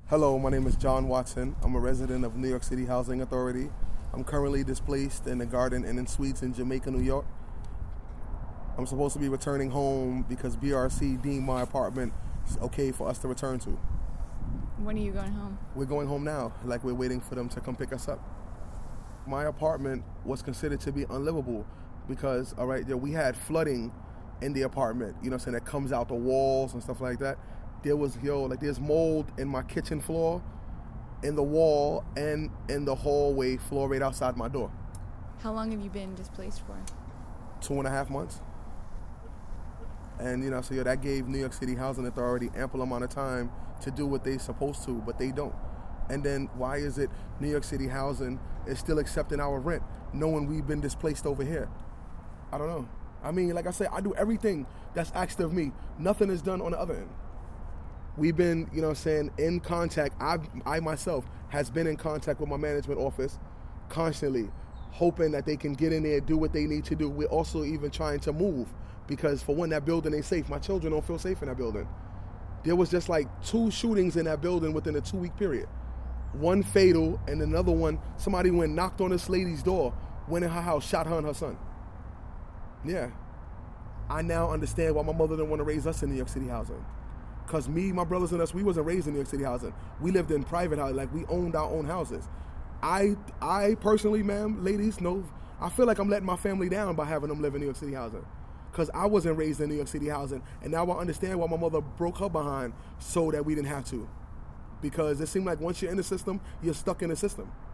Hello, my name is John Watson. I'm a resident of New York City Housing Authority. I'm currently displaced in the Garden Inn and Suites in Jamaica, New York. I'm supposed to be returning home because BRC deemed my apartment okay for us to return to. When are you going home? We're going home now, like we're waiting for them to come pick us up. My apartment was considered to be unlivable because, all right, we had flooding in the apartment, you know what I'm saying, that comes out the walls and stuff like that. There was, there's mold in my kitchen floor, in the wall, and in the hallway floor right outside my door. How long have you been displaced for? 2.5 months. And, that gave New York City Housing Authority ample amount of time to do what they're supposed to, but they don't. And then why is it New York City Housing is still accepting our rent, knowing we've been displaced over here? I don't know. I mean, like I said, I do everything that's asked of me. Nothing is done on the other end. We've been, in contact. I myself has been in contact with my management office constantly, hoping that they can get in there, do what they need to do. We're also even trying to move because, for one, that building ain't safe. My children don't feel safe in that building. There was just like 2 shootings in that building within a 2-week period. One fatal, and another one, somebody went knocked on this lady's door, went in her house, shot her and her son. Yeah. I now understand why my mother didn't want to raise us in New York City Housing. Because me, my brothers and us, we wasn't raised in New York City Housing. We lived in private housing, like we owned our own houses. I personally, ma'am, ladies, know, I feel like I'm letting my family down by having them live in New York City Housing. Because I wasn't raised in New York City Housing, and now I understand why my mother broke her behind so that we didn't have to. Because it seemed like once you're in the system, you're stuck in the system.